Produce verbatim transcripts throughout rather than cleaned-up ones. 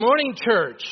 Morning, church.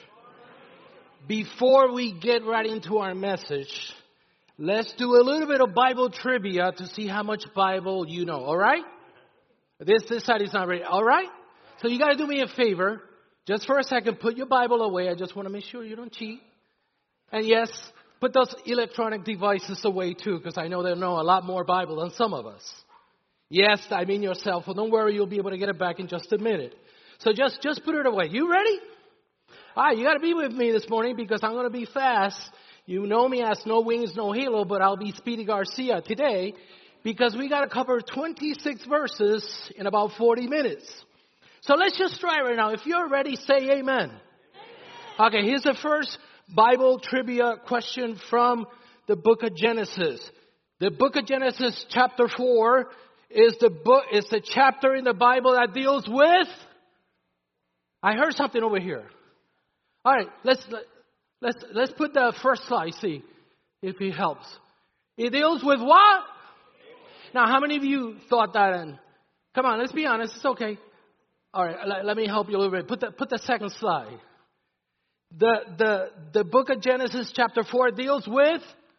Before we get right into our message, let's do a little bit of Bible trivia to see how much Bible you know, all right? This this side is not ready, all right? So you got to do me a favor. Just for a second, put your Bible away. I just want to make sure you don't cheat. And yes, put those electronic devices away too, because I know they know a lot more Bible than some of us. Yes, I mean your cell phone. Don't worry, you'll be able to get it back in just a minute. So just, just put it away. You ready? All right, you got to be with me this morning because I'm going to be fast. You know me as No Wings, No Halo, but I'll be Speedy Garcia today because we got to cover twenty-six verses in about forty minutes. So let's just try right now. If you're ready, say amen. Amen. Okay, here's the first Bible trivia question from the book of Genesis. The book of Genesis chapter four is the book, is the chapter in the Bible that deals with... I heard something over here. All right, let's let's let's put the first slide. See if it helps. It deals with what? Now, how many of you thought that? And come on, let's be honest. It's okay. All right, let, let me help you a little bit. Put the put the second slide. The the the book of Genesis chapter four deals with.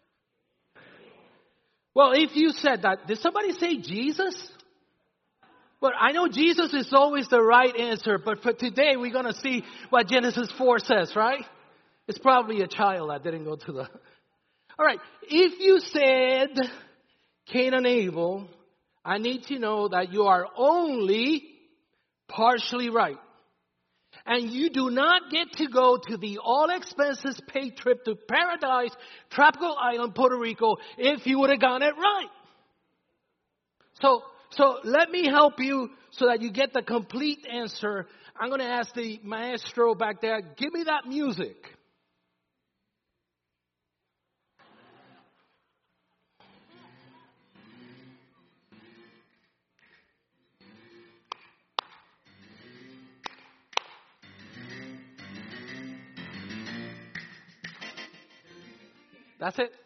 Well, if you said that, did somebody say Jesus? But I know Jesus is always the right answer, but for today we're going to see what Genesis four says, right? It's probably a child that didn't go to the... All right, if you said Cain and Abel, I need to know that you are only partially right. And you do not get to go to the all-expenses paid trip to Paradise, Tropical Island, Puerto Rico, if you would have gotten it right. So... So let me help you so that you get the complete answer. I'm going to ask the maestro back there, give me that music. That's it.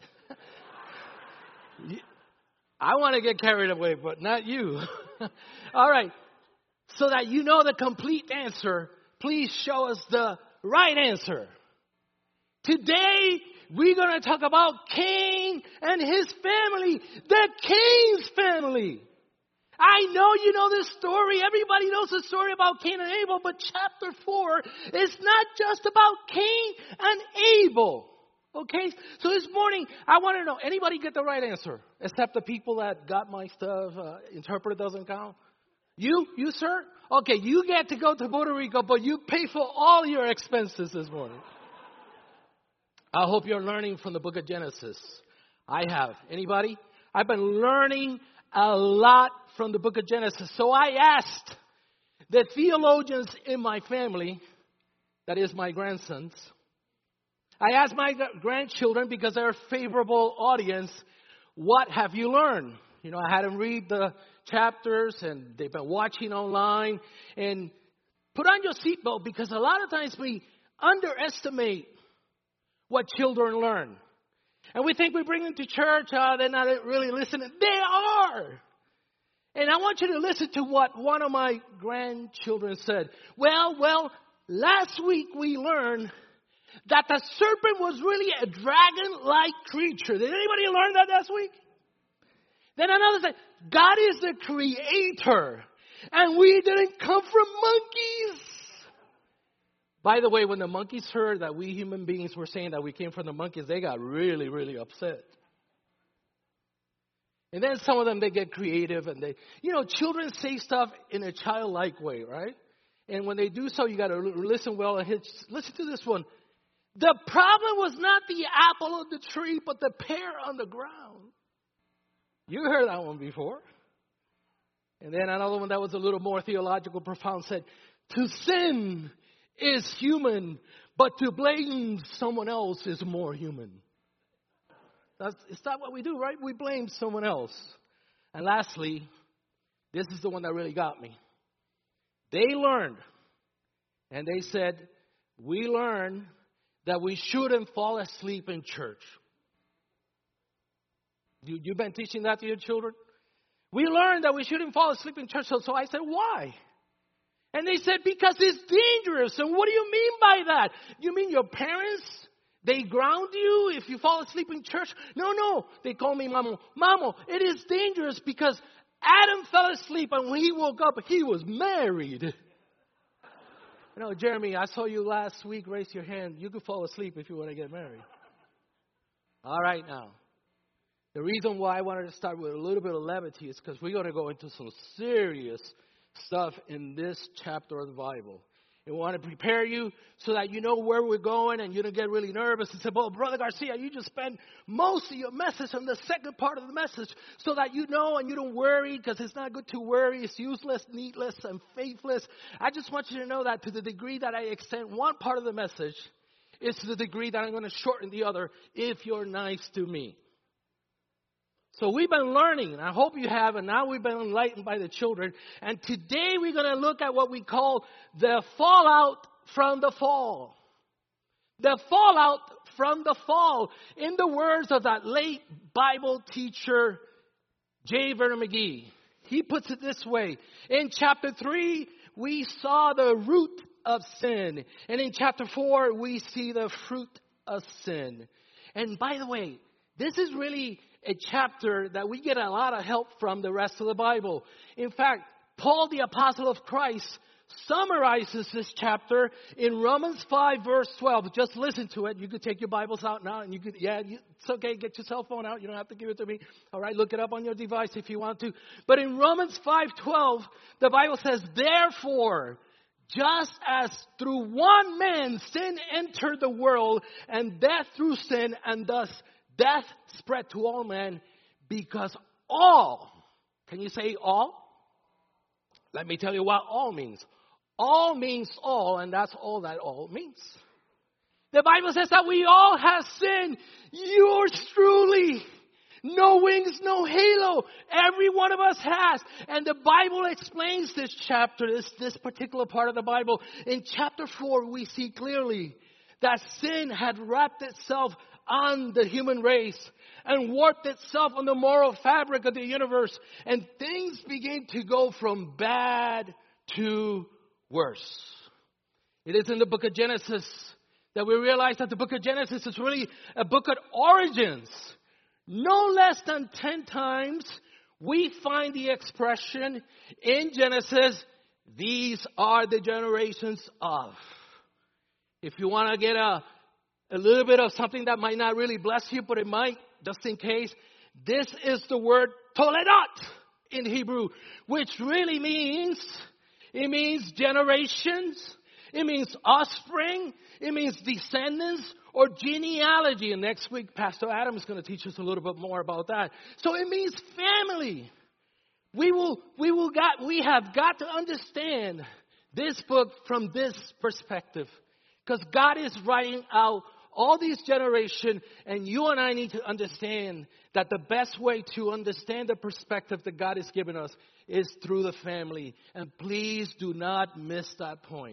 I want to get carried away, but not you. All right. So that you know the complete answer, please show us the right answer. Today, we're going to talk about Cain and his family. The Cain's family. I know you know this story. Everybody knows the story about Cain and Abel, but chapter four is not just about Cain and Abel. Okay, so this morning, I want to know, anybody get the right answer? Except the people that got my stuff, uh, interpreter doesn't count? You? You, sir? Okay, you get to go to Puerto Rico, but you pay for all your expenses this morning. I hope you're learning from the book of Genesis. I have. Anybody? I've been learning a lot from the book of Genesis. So I asked the theologians in my family, that is my grandsons, I asked my grandchildren, because they're a favorable audience, what have you learned? You know, I had them read the chapters, and they've been watching online. And put on your seatbelt, because a lot of times we underestimate what children learn. And we think we bring them to church, oh, they're not really listening. They are. And I want you to listen to what one of my grandchildren said. Well, well, last week we learned that the serpent was really a dragon-like creature. Did anybody learn that last week? Then another said, God is the creator, and we didn't come from monkeys. By the way, when the monkeys heard that we human beings were saying that we came from the monkeys, they got really, really upset. And then some of them, they get creative, and they, you know, children say stuff in a childlike way, right? And when they do so, you got to listen well and hit, listen to this one. The problem was not the apple of the tree, but the pear on the ground. You heard that one before. And then another one that was a little more theological, profound said, to sin is human, but to blame someone else is more human. That's, it's not what we do, right? We blame someone else. And lastly, this is the one that really got me. They learned, and they said, we learned that we shouldn't fall asleep in church. You, you've been teaching that to your children? We learned that we shouldn't fall asleep in church. So, so I said, why? And they said, because it's dangerous. And what do you mean by that? You mean your parents, they ground you if you fall asleep in church? No, no. They call me Mamo. Mamo, it is dangerous because Adam fell asleep and when he woke up, he was married. You know, Jeremy, I saw you last week. Raise your hand. You could fall asleep if you want to get married. All right, now. The reason why I wanted to start with a little bit of levity is because we're going to go into some serious stuff in this chapter of the Bible. And we want to prepare you so that you know where we're going and you don't get really nervous and say, well, Brother Garcia, you just spend most of your message on the second part of the message so that you know and you don't worry, because it's not good to worry. It's useless, needless, and faithless. I just want you to know that to the degree that I extend one part of the message is to the degree that I'm going to shorten the other if you're nice to me. So we've been learning, and I hope you have, and now we've been enlightened by the children. And today we're going to look at what we call the fallout from the fall. The fallout from the fall. In the words of that late Bible teacher, J. Vernon McGee, he puts it this way. In chapter three, we saw the root of sin. And in chapter four, we see the fruit of sin. And by the way, this is really a chapter that we get a lot of help from the rest of the Bible. In fact, Paul, the apostle of Christ, summarizes this chapter in Romans five, verse twelve. Just listen to it. You could take your Bibles out now, and you could, yeah, you, it's okay. Get your cell phone out. You don't have to give it to me. All right, look it up on your device if you want to. But in Romans five twelve, the Bible says, therefore, just as through one man sin entered the world, and death through sin, and thus death spread to all men, because all, can you say all? Let me tell you what all means. All means all, and that's all that all means. The Bible says that we all have sinned. Yours truly. No wings, no halo. Every one of us has. And the Bible explains this chapter, this, this particular part of the Bible. In chapter four, we see clearly that sin had wrapped itself on the human race and warped itself on the moral fabric of the universe. And things begin to go from bad to worse. It is in the book of Genesis that we realize that the book of Genesis is really a book of origins. No less than ten times we find the expression in Genesis, these are the generations of. If you want to get a A little bit of something that might not really bless you, but it might, just in case. This is the word toledot in Hebrew, which really means, it means generations, it means offspring, it means descendants, or genealogy. And next week, Pastor Adam is going to teach us a little bit more about that. So it means family. We will, we will got, we have got to understand this book from this perspective, because God is writing out all these generations, and you and I need to understand that the best way to understand the perspective that God has given us is through the family. And please do not miss that point.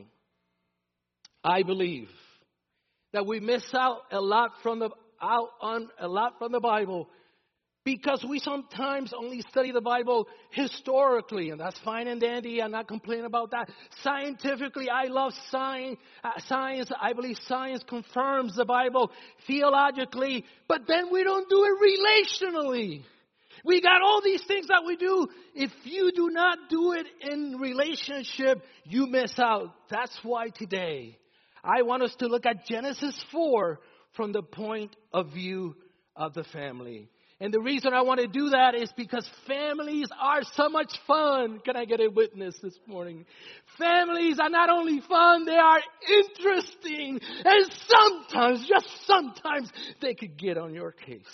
I believe that we miss out a lot from the out on a lot from the Bible because we sometimes only study the Bible historically, and that's fine and dandy. I'm not complaining about that. Scientifically, I love science. Uh, science, I believe science confirms the Bible theologically, but then we don't do it relationally. We got all these things that we do. If you do not do it in relationship, you miss out. That's why today I want us to look at Genesis four from the point of view of the family. And the reason I want to do that is because families are so much fun. Can I get a witness this morning? Families are not only fun, they are interesting. And sometimes, just sometimes, they could get on your case.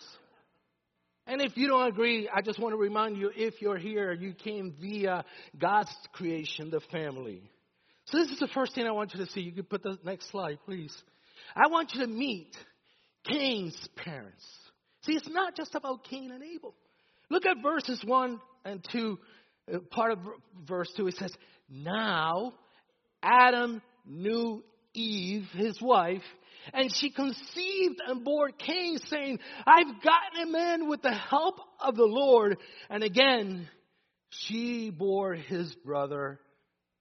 And if you don't agree, I just want to remind you, if you're here, you came via God's creation, the family. So this is the first thing I want you to see. You can put the next slide, please. I want you to meet Cain's parents. See, it's not just about Cain and Abel. Look at verses one and two, uh, part of verse two. It says, now Adam knew Eve, his wife, and she conceived and bore Cain, saying, I've gotten a man with the help of the Lord. And again, she bore his brother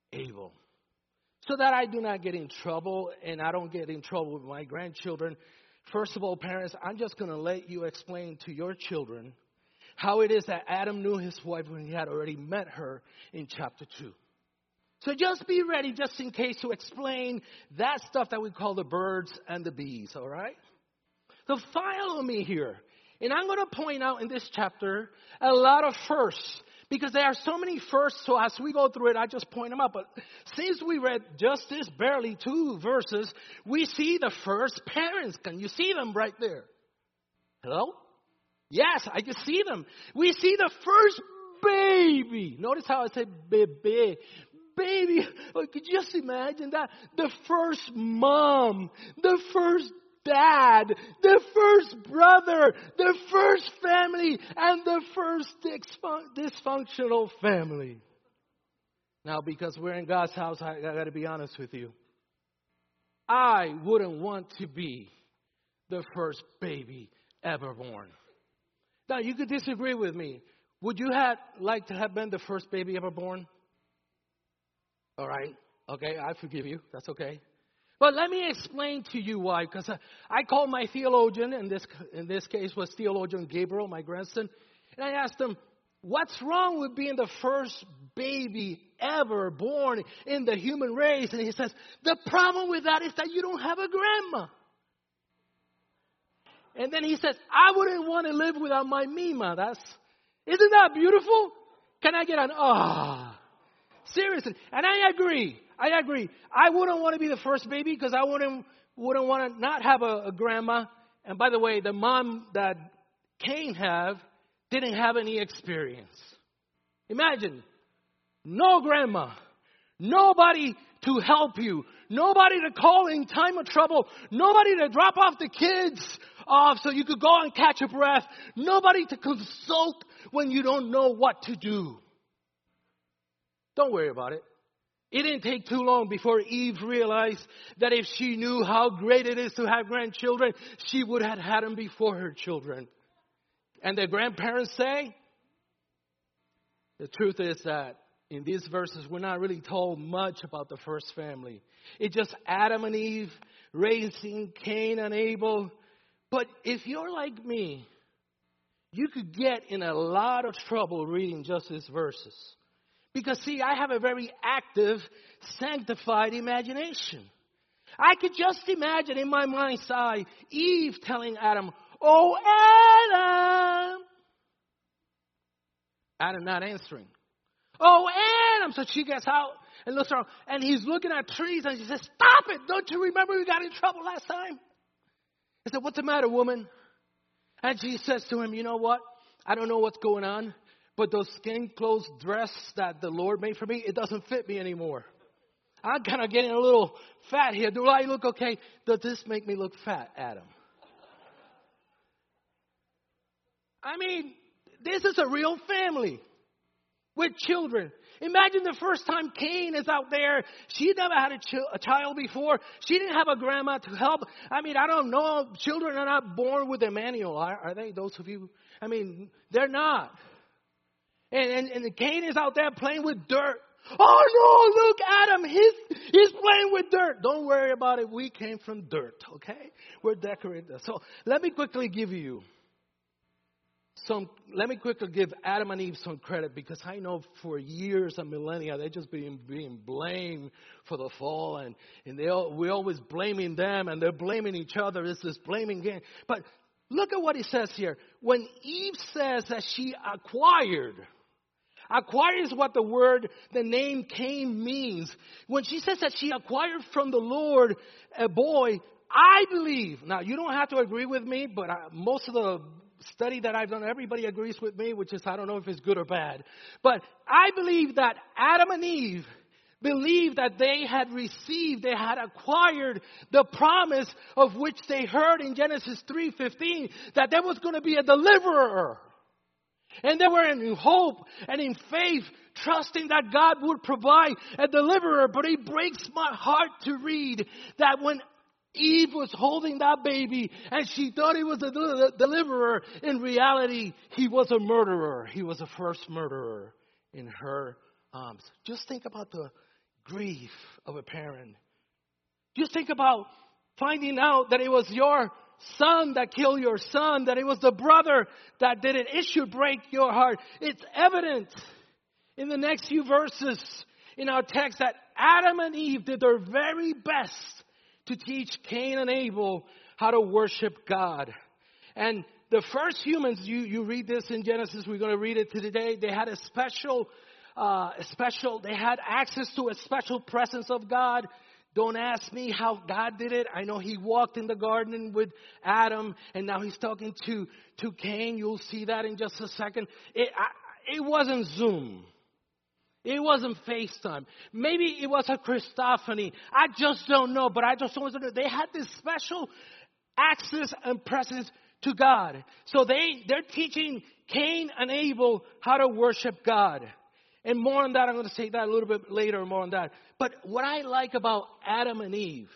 Abel. So that I do not get in trouble and I don't get in trouble with my grandchildren. First of all, parents, I'm just going to let you explain to your children how it is that Adam knew his wife when he had already met her in chapter two. So just be ready just in case to explain that stuff that we call the birds and the bees, all right? So follow me here. And I'm going to point out in this chapter a lot of firsts. Because there are so many firsts, so as we go through it, I just point them out. But since we read just this barely two verses, we see the first parents. Can you see them right there? Hello? Yes, I can see them. We see the first baby. Notice how I said baby. Baby. Oh, could you just imagine that? The first mom. The first dad, the first brother, the first family, and the first dysfunctional family. Now, because we're in God's house, I, I got to be honest with you. I wouldn't want to be the first baby ever born. Now, you could disagree with me. Would you have like to have been the first baby ever born? All right. Okay, I forgive you. That's okay. But let me explain to you why, because I called my theologian, and this in this case was theologian Gabriel, my grandson, and I asked him, what's wrong with being the first baby ever born in the human race? And he says, the problem with that is that you don't have a grandma. And then he says, I wouldn't want to live without my Mima. That's, isn't that beautiful? Can I get an ah? Seriously. And I agree. I agree. I wouldn't want to be the first baby because I wouldn't wouldn't want to not have a, a grandma. And by the way, the mom that Cain have didn't have any experience. Imagine, no grandma, nobody to help you, nobody to call in time of trouble, nobody to drop off the kids off so you could go and catch a breath, nobody to consult when you don't know what to do. Don't worry about it. It didn't take too long before Eve realized that if she knew how great it is to have grandchildren, she would have had them before her children. And the grandparents say, the truth is that in these verses, we're not really told much about the first family. It's just Adam and Eve raising Cain and Abel. But if you're like me, you could get in a lot of trouble reading just these verses. Because, see, I have a very active, sanctified imagination. I could just imagine in my mind's eye Eve telling Adam, oh, Adam. Adam not answering. Oh, Adam. So she gets out and looks around. And he's looking at trees and she says, stop it. Don't you remember we got in trouble last time? I said, what's the matter, woman? And she says to him, you know what? I don't know what's going on. But those skin clothes dress that the Lord made for me, it doesn't fit me anymore. I'm kind of getting a little fat here. Do I look okay? Does this make me look fat, Adam? I mean, this is a real family with children. Imagine the first time Cain is out there. She never had a, ch- a child before. She didn't have a grandma to help. I mean, I don't know. Children are not born with a manual, are, are they? Those of you? I mean, they're not. And, and, and Cain is out there playing with dirt. Oh, no, look, Adam, he's, he's playing with dirt. Don't worry about it. We came from dirt, okay? We're decorated. So let me quickly give you some, let me quickly give Adam and Eve some credit because I know for years and millennia, they're just being, being blamed for the fall. And, and they all, we're always blaming them and they're blaming each other. It's this blaming game. But look at what he says here. When Eve says that she acquired, acquired is what the word, the name Cain means. When she says that she acquired from the Lord a boy, I believe, now you don't have to agree with me, but I, most of the study that I've done, everybody agrees with me, which is, I don't know if it's good or bad. But I believe that Adam and Eve believed that they had received, they had acquired the promise of which they heard in Genesis three fifteen, that there was going to be a deliverer. And they were in hope and in faith, trusting that God would provide a deliverer. But it breaks my heart to read that when Eve was holding that baby and she thought he was a del- deliverer, in reality, he was a murderer. He was the first murderer in her arms. Just think about the grief of a parent. Just think about finding out that it was your son that killed your son, that it was the brother that did it. It should break your heart. It's evident in the next few verses in our text that Adam and Eve did their very best to teach Cain and Abel how to worship God. And the first humans, you, you read this in Genesis, we're going to read it today, they had a special, uh, a special, they had access to a special presence of God. Don't ask me how God did it. I know he walked in the garden with Adam, and now he's talking to, to Cain. You'll see that in just a second. It, I, it wasn't Zoom. It wasn't FaceTime. Maybe it was a Christophany. I just don't know, but I just want to know. They had this special access and presence to God. So they, they're teaching Cain and Abel how to worship God. And more on that, I'm going to say that a little bit later, more on that. But what I like about Adam and Eve,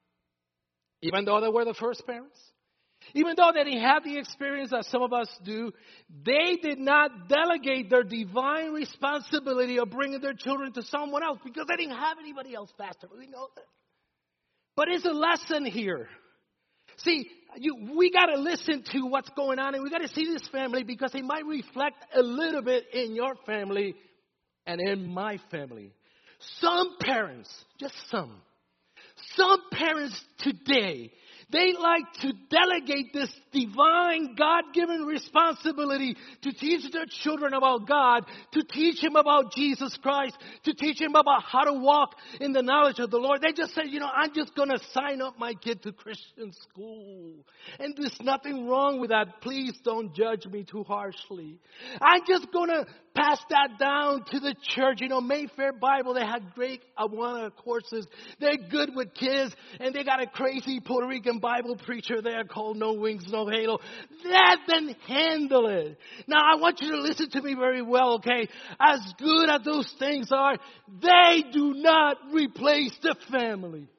even though they were the first parents, even though they didn't have the experience that some of us do, they did not delegate their divine responsibility of bringing their children to someone else because they didn't have anybody else faster. We know that. But it's a lesson here. See, you, we got to listen to what's going on, and we got to see this family because it might reflect a little bit in your family and in my family. Some parents, just some, some parents today, they like to delegate this divine, God-given responsibility to teach their children about God, to teach them about Jesus Christ, to teach them about how to walk in the knowledge of the Lord. They just say, you know, I'm just going to sign up my kid to Christian school. And there's nothing wrong with that. Please don't judge me too harshly. I'm just going to pass that down to the church. You know, Mayfair Bible, they had great Awana courses. They're good with kids, and they got a crazy Puerto Rican Bible preacher there called No Wings, No Halo. Let them handle it. Now, I want you to listen to me very well, okay? As good as those things are, they do not replace the family.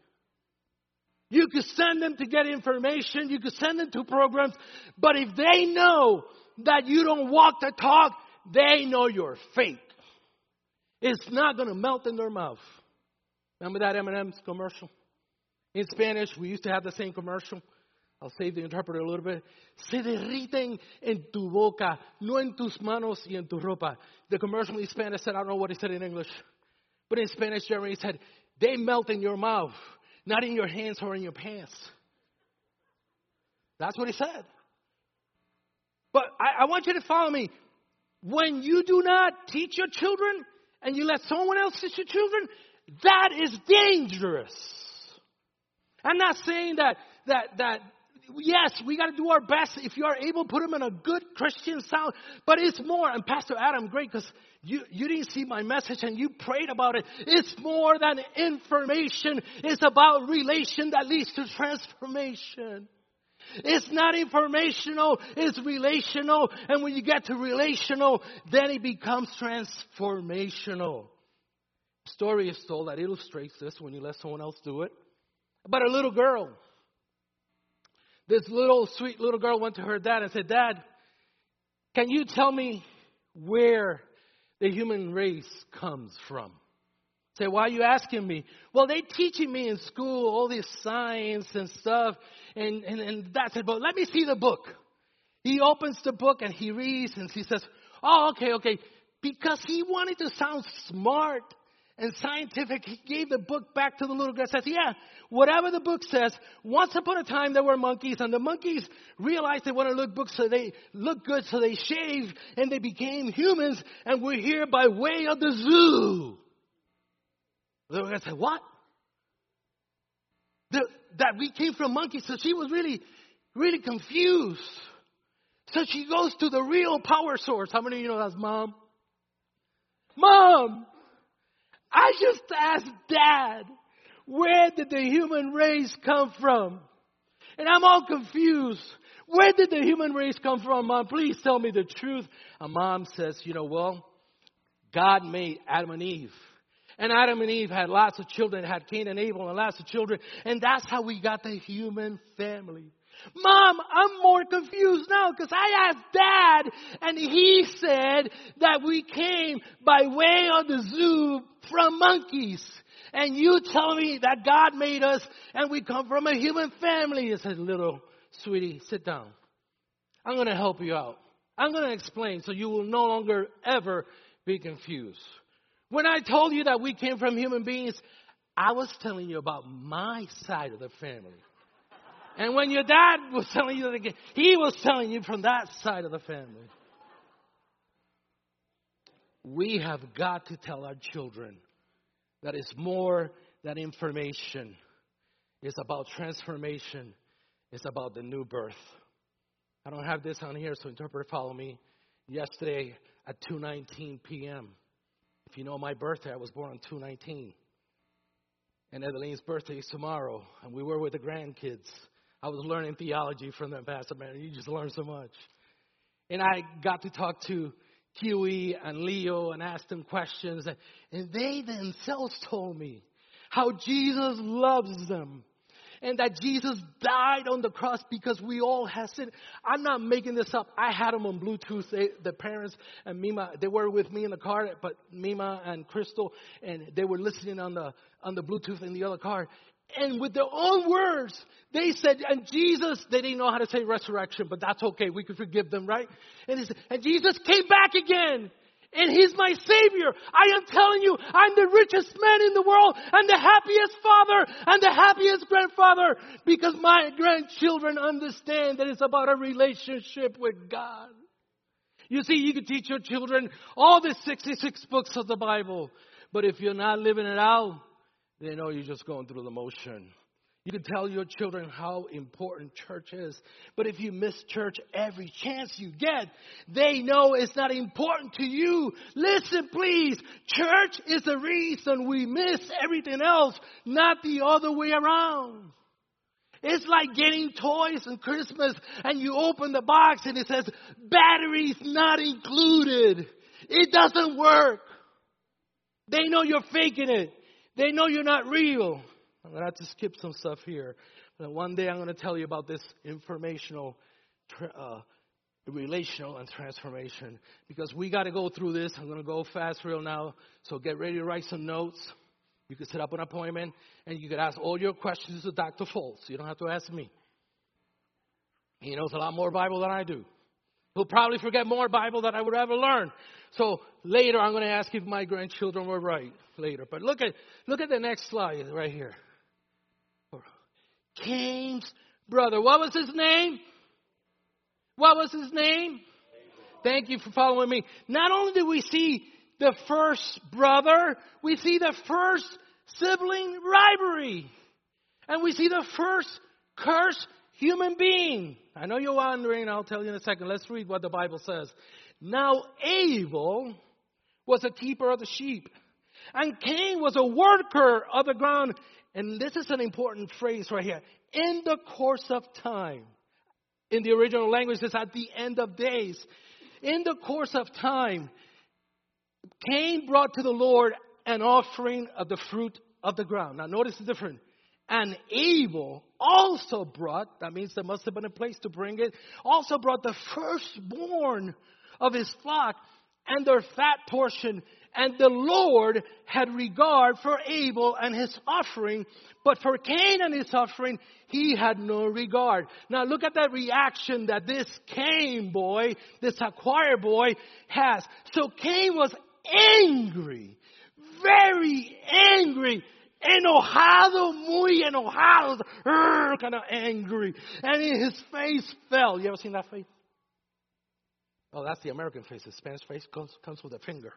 You could send them to get information. You could send them to programs. But if they know that you don't walk the talk, they know you're fake. It's not going to melt in their mouth. Remember that M and M's commercial? In Spanish, we used to have the same commercial. I'll save the interpreter a little bit. Se derriten en tu boca, no en tus manos y en tu ropa. The commercial in Spanish said, I don't know what he said in English. But in Spanish, Jeremy said, they melt in your mouth, not in your hands or in your pants. That's what he said. But I, I want you to follow me. When you do not teach your children and you let someone else teach your children, that is dangerous. I'm not saying that, that, that yes, we got to do our best. If you are able, put them in a good Christian sound. But it's more, and Pastor Adam, great, because you, you didn't see my message and you prayed about it. It's more than information. It's about relation that leads to transformation. It's not informational, it's relational. And when you get to relational, then it becomes transformational. A story is told that illustrates this when you let someone else do it. About a little girl. This little, sweet little girl went to her dad and said, Dad, can you tell me where the human race comes from? Say, why are you asking me? Well, they teaching me in school all this science and stuff. And, and, and that's it. But let me see the book. He opens the book and he reads and he says, oh, okay, okay. Because he wanted to sound smart and scientific, he gave the book back to the little girl and says, yeah, whatever the book says, once upon a time there were monkeys, and the monkeys realized they want to look good, so they look good, so they shaved, and they became humans, and we're here by way of the zoo. The little girl said, what? The, that we came from monkeys. So she was really, really confused. So she goes to the real power source. How many of you know that's Mom? Mom, I just asked Dad, where did the human race come from? And I'm all confused. Where did the human race come from, Mom? Please tell me the truth. And Mom says, you know, well, God made Adam and Eve. And Adam and Eve had lots of children, had Cain and Abel and lots of children. And that's how we got the human family. Mom, I'm more confused now because I asked Dad and he said that we came by way of the zoo from monkeys. And you tell me that God made us and we come from a human family. I said, little sweetie, sit down. I'm going to help you out. I'm going to explain so you will no longer ever be confused. When I told you that we came from human beings, I was telling you about my side of the family. And when your dad was telling you that, he was telling you from that side of the family. We have got to tell our children that it's more than information. It's about transformation. It's about the new birth. I don't have this on here, so interpret, follow me. Yesterday at two nineteen p.m. If you know my birthday, I was born on two nineteen. And Edeline's birthday is tomorrow. And we were with the grandkids. I was learning theology from them, Pastor Man. You just learn so much. And I got to talk to Huey and Leo and ask them questions. And they themselves told me how Jesus loves them. And that Jesus died on the cross because we all have sinned. I'm not making this up. I had them on Bluetooth. They, the parents and Mima, they were with me in the car, but Mima and Crystal, and they were listening on the on the Bluetooth in the other car. And with their own words, they said, and Jesus, they didn't know how to say resurrection, but that's okay. We could forgive them, right? And, said, and Jesus came back again. And he's my Savior. I am telling you, I'm the richest man in the world and the happiest father and the happiest grandfather because my grandchildren understand that it's about a relationship with God. You see, you can teach your children all the sixty-six books of the Bible, but if you're not living it out, they know you're just going through the motion. You can tell your children how important church is. But if you miss church every chance you get, they know it's not important to you. Listen, please. Church is the reason we miss everything else, not the other way around. It's like getting toys on Christmas and you open the box and it says, batteries not included. It doesn't work. They know you're faking it. They know you're not real. I'm going to have to skip some stuff here. But one day I'm going to tell you about this informational, uh, relational, and transformation. Because we got to go through this. I'm going to go fast real now. So get ready to write some notes. You can set up an appointment. And you can ask all your questions to Doctor Foltz. You don't have to ask me. He knows a lot more Bible than I do. He'll probably forget more Bible than I would ever learn. So later I'm going to ask if my grandchildren were right. Later. But look at look at the next slide right here. Cain's brother. What was his name? What was his name? Thank you for following me. Not only do we see the first brother, we see the first sibling rivalry. And we see the first cursed human being. I know you're wondering. I'll tell you in a second. Let's read what the Bible says. Now Abel was a keeper of the sheep. And Cain was a worker of the ground. And this is an important phrase right here. In the course of time. In the original language, it's at the end of days. In the course of time, Cain brought to the Lord an offering of the fruit of the ground. Now notice the difference. And Abel also brought, that means there must have been a place to bring it, also brought the firstborn of his flock and their fat portion. And the Lord had regard for Abel and his offering, but for Cain and his offering, he had no regard. Now look at that reaction that this Cain boy, this acquired boy has. So Cain was angry, very angry, enojado, muy enojado, kind of angry. And his face fell. You ever seen that face? Oh, that's the American face. The Spanish face comes, comes with a finger.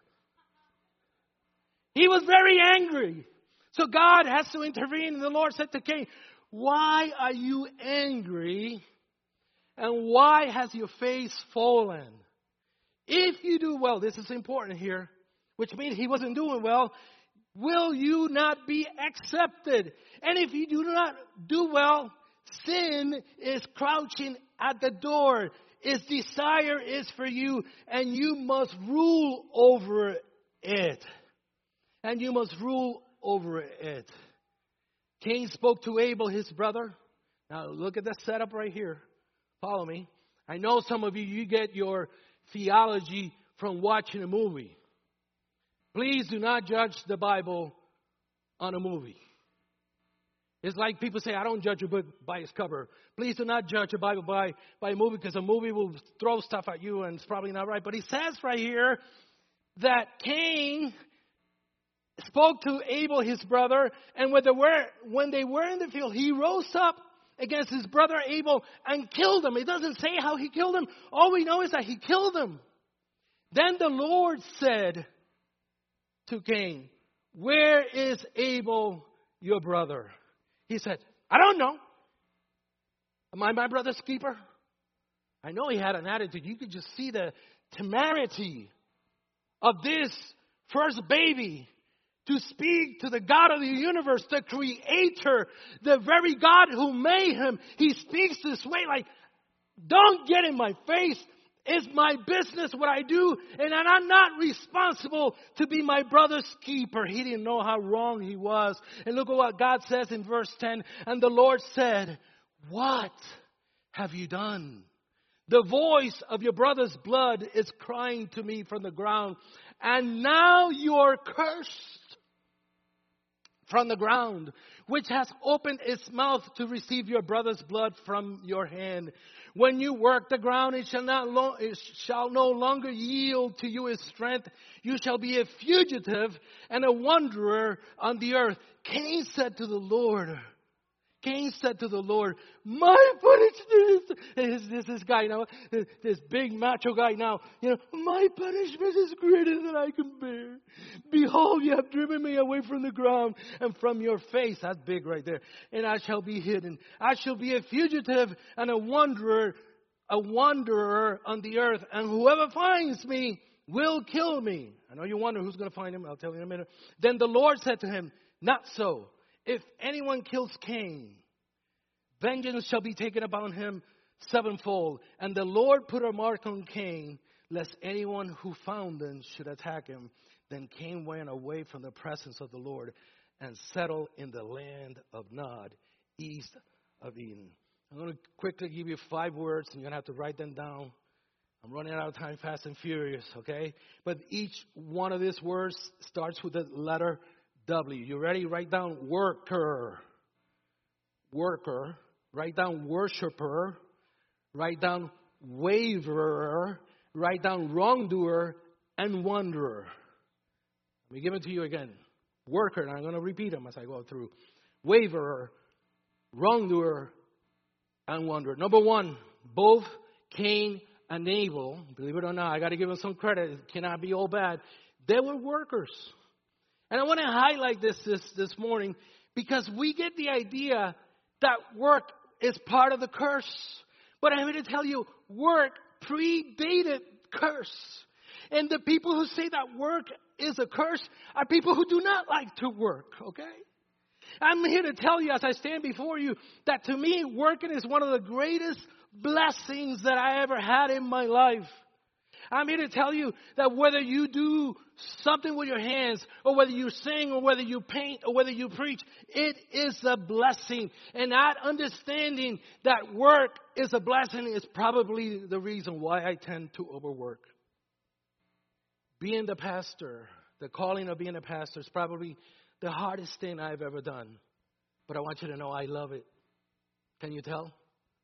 He was very angry. So God has to intervene. And the Lord said to Cain, why are you angry? And why has your face fallen? If you do well, this is important here, which means he wasn't doing well, will you not be accepted? And if you do not do well, sin is crouching at the door. Its desire is for you, and you must rule over it. And you must rule over it. Cain spoke to Abel, his brother. Now look at the setup right here. Follow me. I know some of you, you get your theology from watching a movie. Please do not judge the Bible on a movie. It's like people say, I don't judge a book by its cover. Please do not judge a Bible by, by a movie, because a movie will throw stuff at you and it's probably not right. But he says right here that Cain spoke to Abel, his brother, and when they were, when they were in the field, he rose up against his brother Abel and killed him. It doesn't say how he killed him. All we know is that he killed him. Then the Lord said to Cain, where is Abel, your brother? He said, I don't know. Am I my brother's keeper? I know he had an attitude. You could just see the temerity of this first baby to speak to the God of the universe, the creator, the very God who made him. He speaks this way like, don't get in my face. It's my business what I do, and I'm not responsible to be my brother's keeper. He didn't know how wrong he was. And look at what God says in verse ten. And the Lord said, what have you done? The voice of your brother's blood is crying to me from the ground. And now you're cursed from the ground, which has opened its mouth to receive your brother's blood from your hand. When you work the ground, it shall not lo- it shall no longer yield to you its strength. You shall be a fugitive and a wanderer on the earth. Cain said to the Lord, Cain said to the Lord, my punishment is, this, this guy now, this big macho guy now, you know, my punishment is greater than I can bear. Behold, you have driven me away from the ground and from your face. That's big right there. And I shall be hidden. I shall be a fugitive and a wanderer, a wanderer on the earth. And whoever finds me will kill me. I know you wonder who's going to find him. I'll tell you in a minute. Then the Lord said to him, not so. If anyone kills Cain, vengeance shall be taken upon him sevenfold. And the Lord put a mark on Cain, lest anyone who found him should attack him. Then Cain went away from the presence of the Lord and settled in the land of Nod, east of Eden. I'm going to quickly give you five words, and you're going to have to write them down. I'm running out of time fast and furious, okay? But each one of these words starts with the letter W. You ready? Write down worker. Worker. Write down worshiper. Write down waverer. Write down wrongdoer and wanderer. Let me give it to you again. Worker, and I'm going to repeat them as I go through. Waverer, wrongdoer, and wanderer. Number one, both Cain and Abel, believe it or not, I got to give them some credit. It cannot be all bad. They were workers. And I want to highlight this, this this morning because we get the idea that work is part of the curse. But I'm here to tell you, work predated curse. And the people who say that work is a curse are people who do not like to work, okay? I'm here to tell you as I stand before you that to me, working is one of the greatest blessings that I ever had in my life. I'm here to tell you that whether you do something with your hands, or whether you sing, or whether you paint, or whether you preach, it is a blessing. And not understanding that work is a blessing is probably the reason why I tend to overwork. Being the pastor, the calling of being a pastor is probably the hardest thing I've ever done. But I want you to know I love it. Can you tell?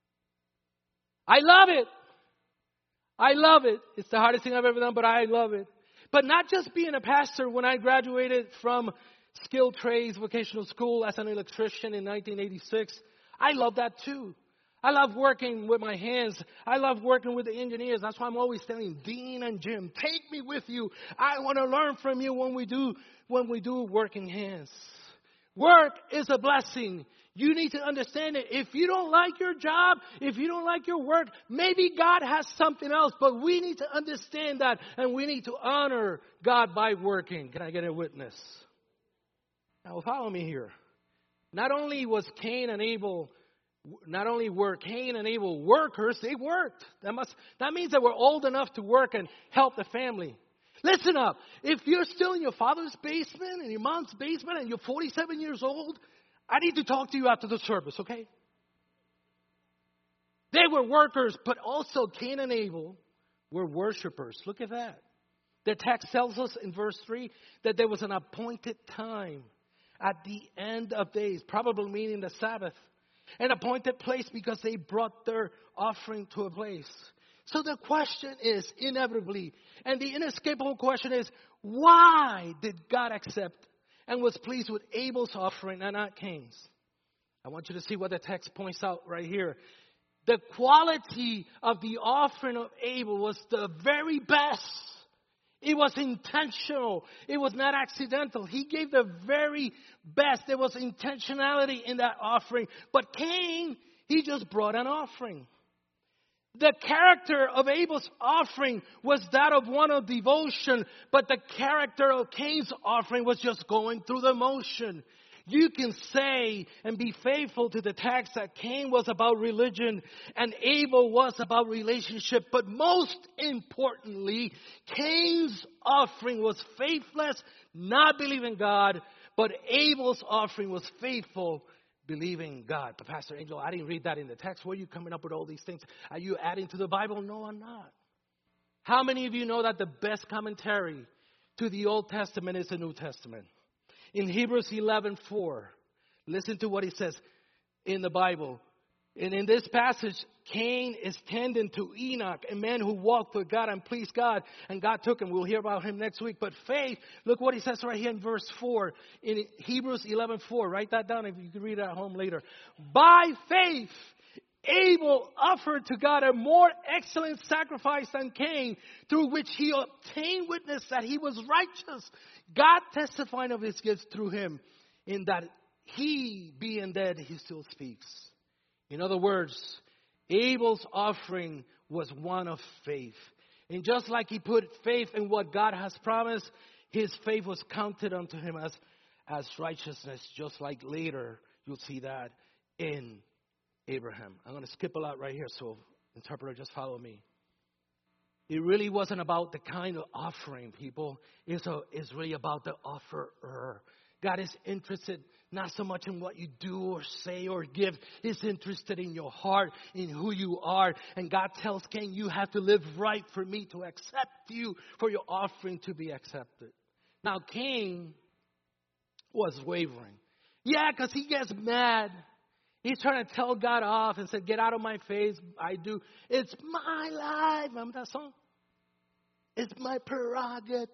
I love it. I love it. It's the hardest thing I've ever done, but I love it. But not just being a pastor. When I graduated from Skilled Trades Vocational School as an electrician in nineteen eighty-six, I love that too. I love working with my hands. I love working with the engineers. That's why I'm always telling Dean and Jim, take me with you. I want to learn from you when we do when we do working hands. Work is a blessing. You need to understand it. If you don't like your job, if you don't like your work, maybe God has something else. But we need to understand that, and we need to honor God by working. Can I get a witness? Now follow me here. Not only was Cain and Abel, not only were Cain and Abel workers, they worked. That must that means they were old enough to work and help the family. Listen up. If you're still in your father's basement and your mom's basement and you're forty-seven years old, I need to talk to you after the service, okay? They were workers, but also Cain and Abel were worshipers. Look at that. The text tells us in verse three that there was an appointed time. at the end of days, probably meaning the Sabbath, an appointed place because they brought their offering to a place. So the question is, inevitably, and the inescapable question is, why did God accept and was pleased with Abel's offering and not Cain's? I want you to see what the text points out right here. The quality of the offering of Abel was the very best. It was intentional. It was not accidental. He gave the very best. There was intentionality in that offering. But Cain, he just brought an offering. The character of Abel's offering was that of one of devotion, but the character of Cain's offering was just going through the motion. You can say and be faithful to the text that Cain was about religion and Abel was about relationship. But most importantly, Cain's offering was faithless, not believing God, but Abel's offering was faithful, believing God. But Pastor Angel, I didn't read that in the text. Where are you coming up with all these things? Are you adding to the Bible? No, I'm not. How many of you know that the best commentary to the Old Testament is the New Testament? In Hebrews eleven four, listen to what he says in the Bible. And in this passage, Cain is tending to Enoch, a man who walked with God and pleased God, and God took him. We'll hear about him next week. But faith, look what he says right here in verse four, in Hebrews eleven four. Write that down if you can read it at home later. By faith, Abel offered to God a more excellent sacrifice than Cain, through which he obtained witness that he was righteous, God testifying of his gifts through him, in that he, being dead, he still speaks. In other words, Abel's offering was one of faith. And just like he put faith in what God has promised, his faith was counted unto him as, as righteousness, just like later you'll see that in Abraham. I'm going to skip a lot right here, so interpreter, just follow me. It really wasn't about the kind of offering, people. It's, a, it's really about the offerer. God is interested not so much in what you do or say or give. He's interested in your heart, in who you are. And God tells Cain, you have to live right for me to accept you, for your offering to be accepted. Now, Cain was wavering. Yeah, because he gets mad. He's trying to tell God off and said, get out of my face. I do. It's my life. Remember that song? It's my prerogative.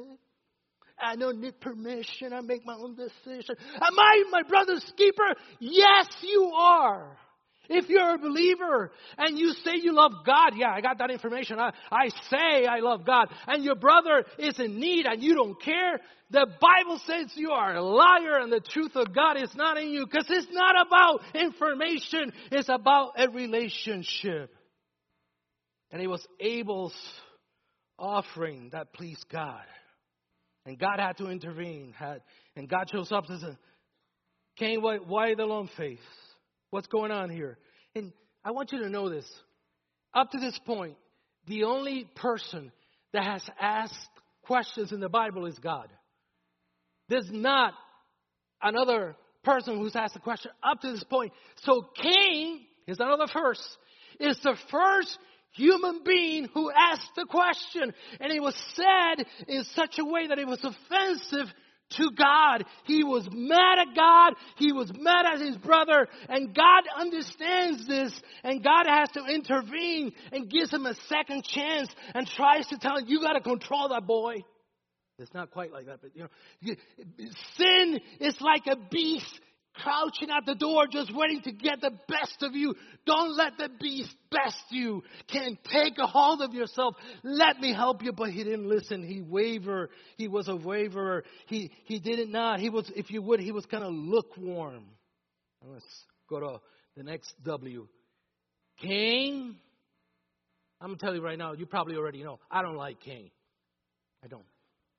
I don't need permission. I make my own decision. Am I my brother's keeper? Yes, you are. If you're a believer and you say you love God, yeah, I got that information. I, I say I love God. And your brother is in need and you don't care. The Bible says you are a liar and the truth of God is not in you. Because it's not about information. It's about a relationship. And it was Abel's offering that pleased God. And God had to intervene. Had, and God shows up and says, Cain, why, why the lone face? What's going on here? And I want you to know this. Up to this point, the only person that has asked questions in the Bible is God. There's not another person who's asked a question up to this point. So Cain, here's another verse, is the first human being who asked the question. And it was said in such a way that it was offensive to God. He was mad at God. He was mad at his brother. And God understands this. And God has to intervene and gives him a second chance and tries to tell him, you got to control that boy. It's not quite like that, but you know, sin is like a beast crouching at the door just waiting to get the best of you. Don't let the beast best you. Can't take a hold of yourself. Let me help you. But he didn't listen. He wavered. He was a waverer. He he did not. He was, if you would, he was kind of lukewarm. Let's go to the next W. Cain. I'm going to tell you right now, you probably already know. I don't like Cain. I don't.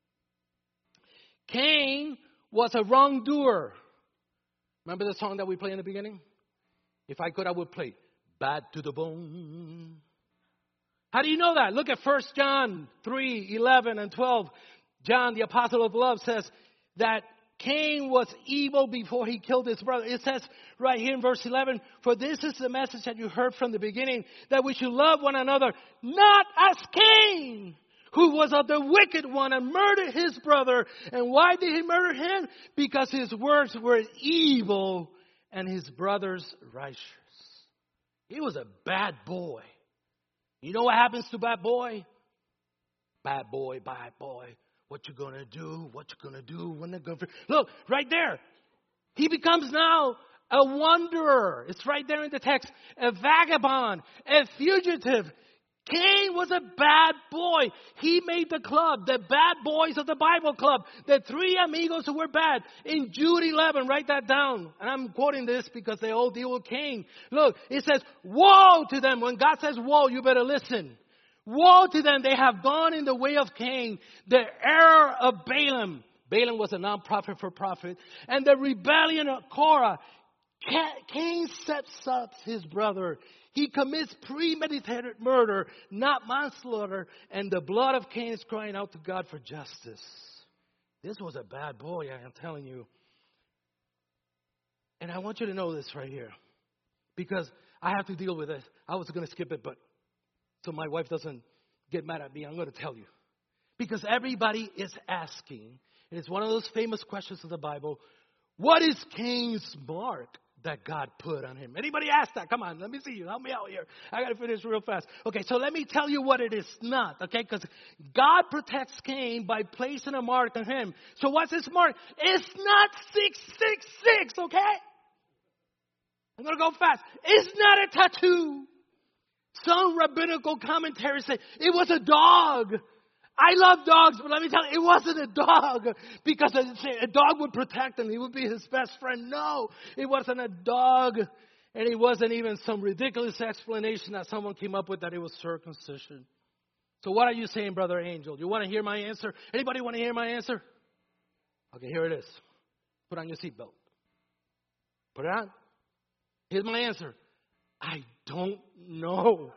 Cain was a wrongdoer. Remember the song that we played in the beginning? If I could, I would play Bad to the Bone. How do you know that? Look at First John three, eleven and twelve. John, the apostle of love, says that Cain was evil before he killed his brother. It says right here in verse eleven, for this is the message that you heard from the beginning, that we should love one another, not as Cain, who was of the wicked one and murdered his brother. And why did he murder him? Because his works were evil and his brother's righteous. He was a bad boy. You know what happens to bad boy? Bad boy, bad boy. What you gonna do? What you gonna do when they go? Look, right there. He becomes now a wanderer. It's right there in the text. A vagabond, a fugitive. Cain was a bad boy. He made the club, the bad boys of the Bible club, the three amigos who were bad. In Jude eleven, write that down. And I'm quoting this because they all deal with Cain. Look, it says, woe to them. When God says woe, you better listen. Woe to them. They have gone in the way of Cain, the error of Balaam. Balaam was a non-prophet for profit. And the rebellion of Korah. Cain sets up his brother. He commits premeditated murder, not manslaughter, and the blood of Cain is crying out to God for justice. This was a bad boy, I am telling you. And I want you to know this right here, because I have to deal with this. I was going to skip it, but so my wife doesn't get mad at me, I'm going to tell you. Because everybody is asking, and it's one of those famous questions of the Bible, what is Cain's mark that God put on him? Anybody ask that? Come on, let me see you. Help me out here. I got to finish real fast. Okay, so let me tell you what it is not, okay? Because God protects Cain by placing a mark on him. So what's his mark? It's not six six six, okay? I'm going to go fast. It's not a tattoo. Some rabbinical commentaries say it was a dog. I love dogs, but let me tell you, it wasn't a dog because a dog would protect him. He would be his best friend. No, it wasn't a dog. And it wasn't even some ridiculous explanation that someone came up with that it was circumcision. So what are you saying, Brother Angel? You want to hear my answer? Anybody want to hear my answer? Okay, here it is. Put on your seatbelt. Put it on. Here's my answer. I don't know.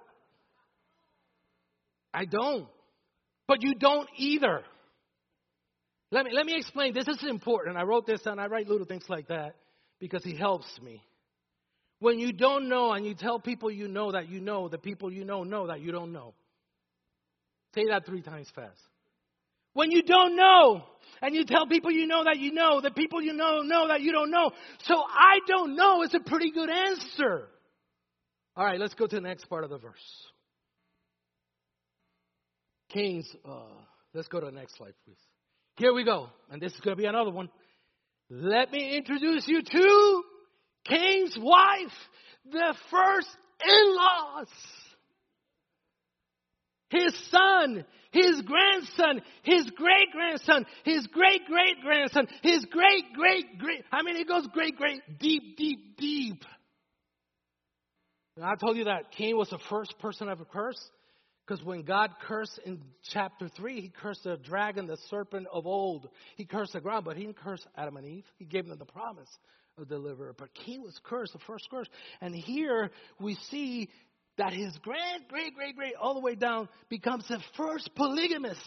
I don't. But you don't either. Let me, let me explain. This is important. I wrote this down. I write little things like that because he helps me. When you don't know and you tell people you know that you know, the people you know know that you don't know. Say that three times fast. When you don't know and you tell people you know that you know, the people you know know that you don't know. So I don't know is a pretty good answer. All right, let's go to the next part of the verse. Cain's, uh, let's go to the next slide, please. Here we go. And this is going to be another one. Let me introduce you to Cain's wife, the first in-laws. His son, his grandson, his great-grandson, his great-great-grandson, his great-great-great. I mean, it goes great-great, deep, deep, deep. And I told you that Cain was the first person ever cursed. Because when God cursed in chapter three, he cursed the dragon, the serpent of old. He cursed the ground, but he didn't curse Adam and Eve. He gave them the promise of deliverer. But Cain was cursed, the first curse. And here we see that his grand, great, great, great, all the way down, becomes the first polygamist.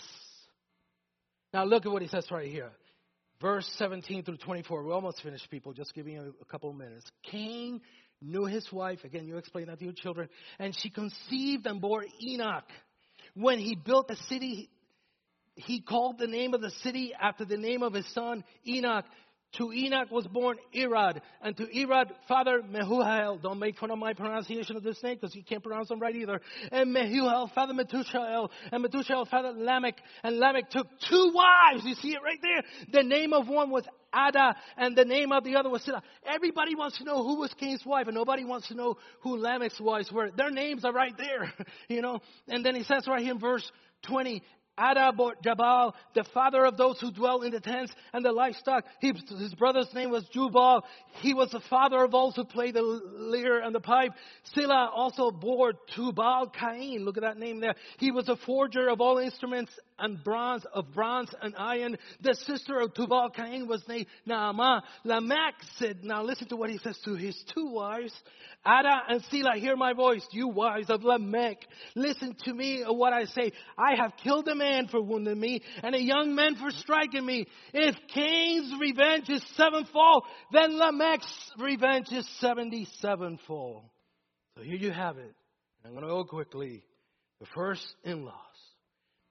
Now look at what he says right here. Verse seventeen through twenty-four. We're almost finished, people. Just giving you a couple of minutes. Cain knew his wife. Again, you explain that to your children. And she conceived and bore Enoch. When he built the city, he called the name of the city after the name of his son, Enoch. To Enoch was born Irad. And to Irad, father Mehujael. Don't make fun of my pronunciation of this name because you can't pronounce them right either. And Mehujael, father Methuselah. And Methuselah, father Lamech. And Lamech took two wives. You see it right there? The name of one was Ada. And the name of the other was Sila. Everybody wants to know who was Cain's wife. And nobody wants to know who Lamech's wives were. Their names are right there. You know. And then he says right here in verse twenty. Ada bore Jabal, the father of those who dwell in the tents and the livestock. His, his brother's name was Jubal. He was the father of all who play the lyre and the pipe. Sila also bore Tubal Cain. Look at that name there. He was a forger of all instruments and bronze, of bronze and iron. The sister of Tubal Cain was named Naamah. Lamech said, now listen to what he says to his two wives. Ada and Sila, hear my voice, you wives of Lamech. Listen to me of what I say. I have killed a man for wounding me and a young man for striking me. If Cain's revenge is sevenfold, then Lamech's revenge is seventy-sevenfold. So here you have it. I'm going to go quickly. The first in-laws.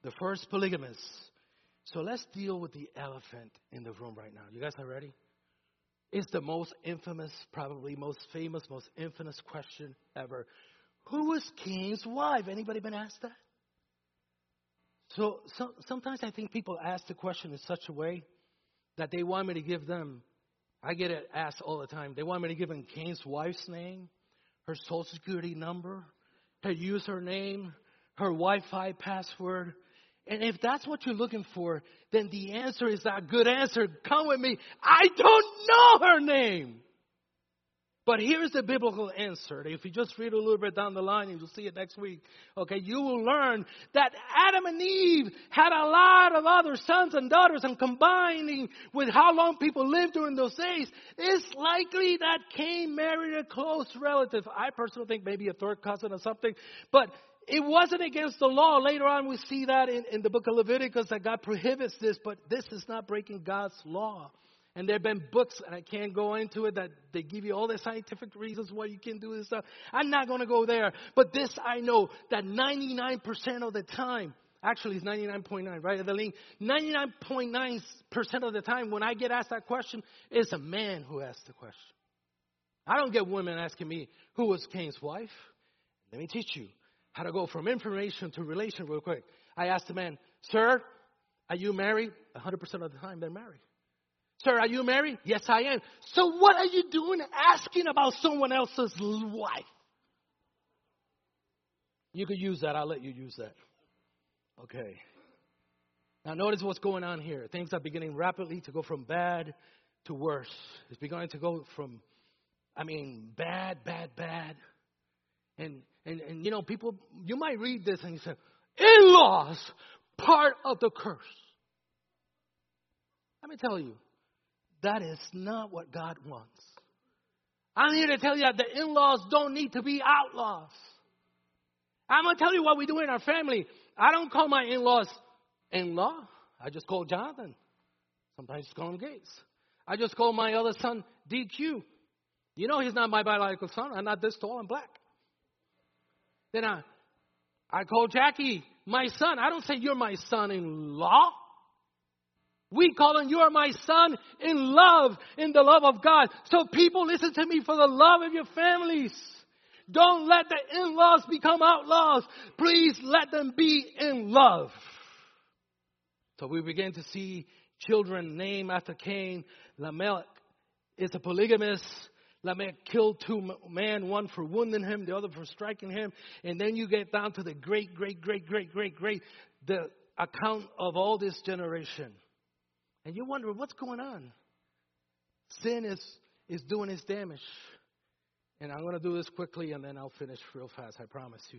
The first polygamist. So let's deal with the elephant in the room right now. You guys are ready? It's the most infamous, probably most famous, most infamous question ever. Who was Cain's wife? Anybody been asked that? So, so sometimes I think people ask the question in such a way that they want me to give them, I get it asked all the time, they want me to give them Cain's wife's name, her social security number, her username, her Wi-Fi password. And if that's what you're looking for, then the answer is that good answer. Come with me. I don't know her name. But here's the biblical answer. If you just read a little bit down the line, and you'll see it next week, okay, you will learn that Adam and Eve had a lot of other sons and daughters, and combining with how long people lived during those days, it's likely that Cain married a close relative. I personally think maybe a third cousin or something, but it wasn't against the law. Later on, we see that in, in the book of Leviticus that God prohibits this, but this is not breaking God's law. And there have been books, and I can't go into it, that they give you all the scientific reasons why you can do this stuff. I'm not going to go there. But this I know, that ninety-nine percent of the time, actually it's ninety-nine point nine, right? The link, ninety-nine point nine percent of the time when I get asked that question, it's a man who asks the question. I don't get women asking me, who was Cain's wife? Let me teach you how to go from information to relation real quick. I asked the man, sir, are you married? one hundred percent of the time they're married. Sir, are you married? Yes, I am. So what are you doing asking about someone else's wife? You could use that. I'll let you use that. Okay. Now notice what's going on here. Things are beginning rapidly to go from bad to worse. It's beginning to go from, I mean, bad, bad, bad. And, and, and you know, people, you might read this and you say, in-laws, part of the curse. Let me tell you. That is not what God wants. I'm here to tell you that the in-laws don't need to be outlaws. I'm going to tell you what we do in our family. I don't call my in-laws in-law. I just call Jonathan. Sometimes I call him Gates. I just call my other son D Q. You know he's not my biological son. I'm not this tall and black. Then I, I call Jackie my son. I don't say you're my son-in-law. We call him, you are my son in love, in the love of God. So people, listen to me, for the love of your families. Don't let the in-laws become outlaws. Please let them be in love. So we begin to see children named after Cain. Lamech is a polygamist. Lamech killed two men, one for wounding him, the other for striking him. And then you get down to the great, great, great, great, great, great, the account of all this generation. And you wonder, what's going on? Sin is, is doing its damage. And I'm going to do this quickly, and then I'll finish real fast, I promise you.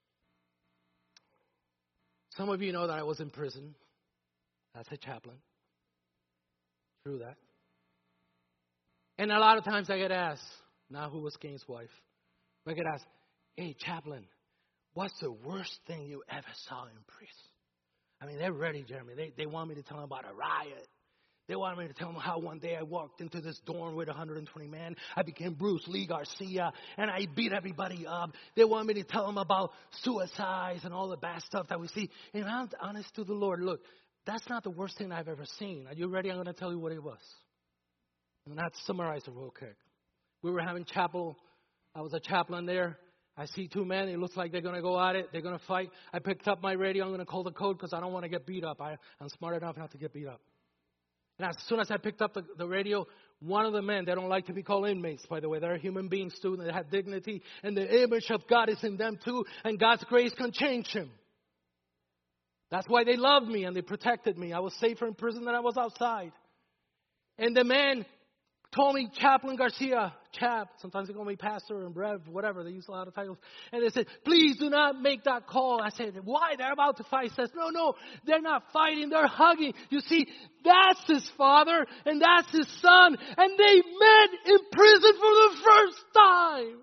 Some of you know that I was in prison as a chaplain. True that. And a lot of times I get asked, now who was Cain's wife? I get asked, hey, chaplain, what's the worst thing you ever saw in prison? I mean, they're ready, Jeremy. They, they want me to tell them about a riot. They want me to tell them how one day I walked into this dorm with one hundred twenty men. I became Bruce Lee Garcia, and I beat everybody up. They want me to tell them about suicides and all the bad stuff that we see. And I'm honest to the Lord, look, that's not the worst thing I've ever seen. Are you ready? I'm going to tell you what it was. I'm going to have to summarize it real quick. We were having chapel. I was a chaplain there. I see two men. It looks like they're going to go at it. They're going to fight. I picked up my radio. I'm going to call the code because I don't want to get beat up. I, I'm smart enough not to get beat up. And as soon as I picked up the, the radio, one of the men, they don't like to be called inmates, by the way. They're human beings too. They have dignity. And the image of God is in them too. And God's grace can change him. That's why they loved me and they protected me. I was safer in prison than I was outside. And the man told me, Chaplain Garcia, Chap, sometimes they call me Pastor and Rev, whatever, they use a lot of titles. And they said, please do not make that call. I said, why? They're about to fight. He says, no, no, they're not fighting, they're hugging. You see, that's his father and that's his son. And they met in prison for the first time.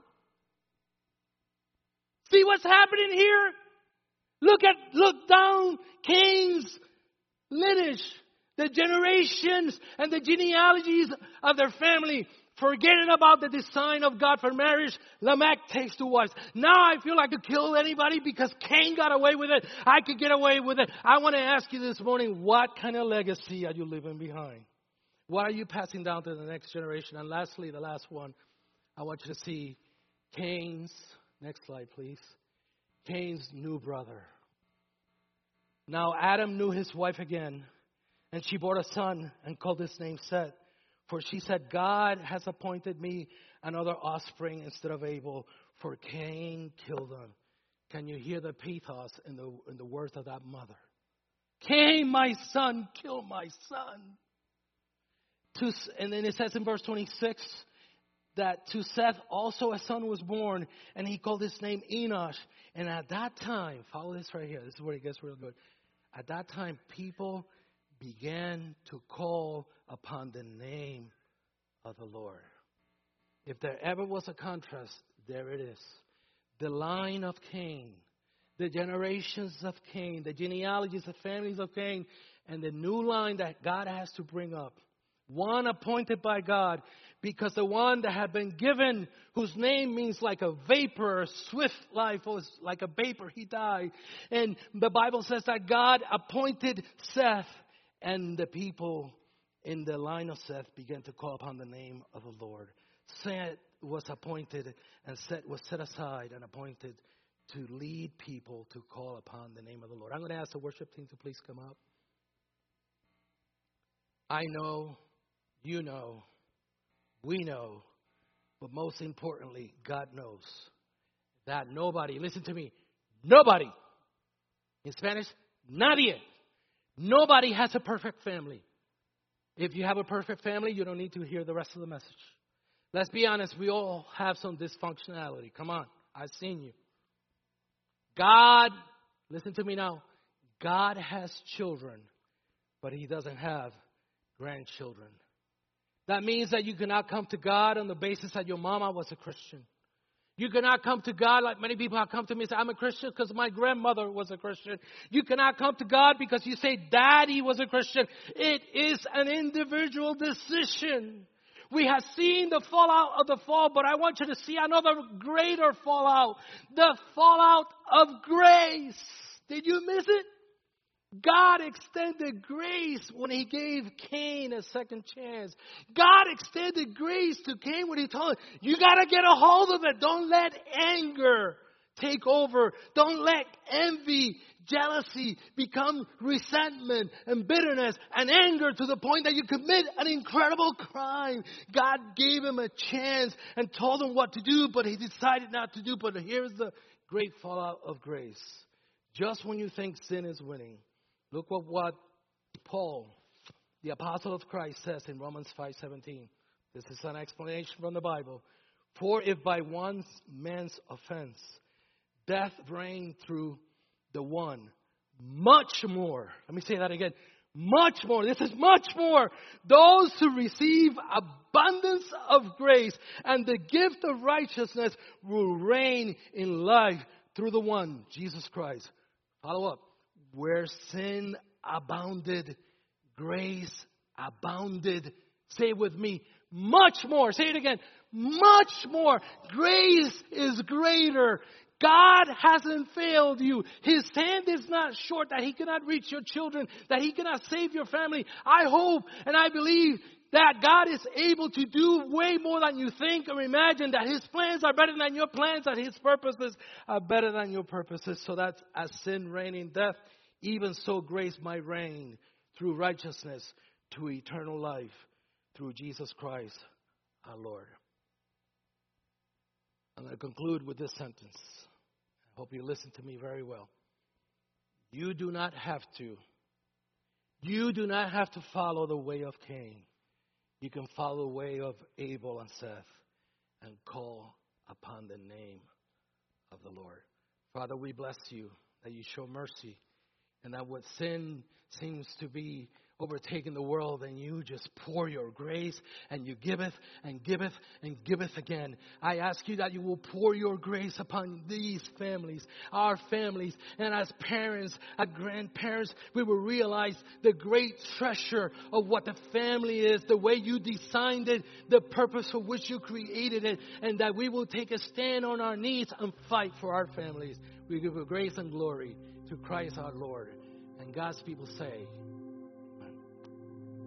See what's happening here? Look at, look down Cain's lineage. The generations and the genealogies of their family. Forgetting about the design of God for marriage, Lamech takes two wives. Now I feel like I could kill anybody because Cain got away with it. I could get away with it. I want to ask you this morning, what kind of legacy are you leaving behind? What are you passing down to the next generation? And lastly, the last one, I want you to see Cain's, next slide please, Cain's new brother. Now Adam knew his wife again, and she bore a son and called his name Seth. For she said, God has appointed me another offspring instead of Abel, for Cain killed him. Can you hear the pathos in the, in the words of that mother? Cain, my son, kill my son. To, and then it says in verse twenty-six that to Seth also a son was born, and he called his name Enosh. And at that time, follow this right here. This is where it gets real good. At that time, people began to call upon the name of the Lord. If there ever was a contrast, there it is. The line of Cain, the generations of Cain, the genealogies, the families of Cain, and the new line that God has to bring up. One appointed by God, because the one that had been given, whose name means like a vapor, swift life, was like a vapor, he died. And the Bible says that God appointed Seth, and the people in the line of Seth began to call upon the name of the Lord. Seth was appointed, and Seth was set aside and appointed to lead people to call upon the name of the Lord. I'm going to ask the worship team to please come up. I know, you know, we know, but most importantly, God knows that nobody, listen to me, nobody, in Spanish, nadie, nobody has a perfect family. If you have a perfect family, you don't need to hear the rest of the message. Let's be honest, we all have some dysfunctionality. Come on, I've seen you. God, listen to me now, God has children, but He doesn't have grandchildren. That means that you cannot come to God on the basis that your mama was a Christian. You cannot come to God like many people have come to me and say, I'm a Christian because my grandmother was a Christian. You cannot come to God because you say daddy was a Christian. It is an individual decision. We have seen the fallout of the fall, but I want you to see another greater fallout. The fallout of grace. Did you miss it? God extended grace when He gave Cain a second chance. God extended grace to Cain when He told him, you got to get a hold of it. Don't let anger take over. Don't let envy, jealousy become resentment and bitterness and anger to the point that you commit an incredible crime. God gave him a chance and told him what to do, but he decided not to do. But here's the great fallout of grace. Just when you think sin is winning, look what, what Paul, the apostle of Christ, says in Romans five seventeen. This is an explanation from the Bible. For if by one man's offense death reigned through the one, much more, let me say that again, much more, this is much more, those who receive abundance of grace and the gift of righteousness will reign in life through the one, Jesus Christ. Follow up. Where sin abounded, grace abounded. Say it with me. Much more. Say it again. Much more. Grace is greater. God hasn't failed you. His hand is not short that He cannot reach your children, that He cannot save your family. I hope and I believe that God is able to do way more than you think or imagine, that His plans are better than your plans, that His purposes are better than your purposes. So that as sin reigned in death, even so grace might reign through righteousness to eternal life through Jesus Christ our Lord. I'm going to conclude with this sentence. I hope you listen to me very well. You do not have to. You do not have to follow the way of Cain. You can follow the way of Abel and Seth and call upon the name of the Lord. Father, we bless You that You show mercy, and that what sin seems to be overtaken the world, and you just pour your grace, and you giveth and giveth and giveth again. I ask you that you will pour your grace upon these families, our families, and as parents, as grandparents, we will realize the great treasure of what the family is, the way you designed it, the purpose for which you created it, and that we will take a stand on our knees and fight for our families. We give you grace and glory to Christ our Lord. And God's people say,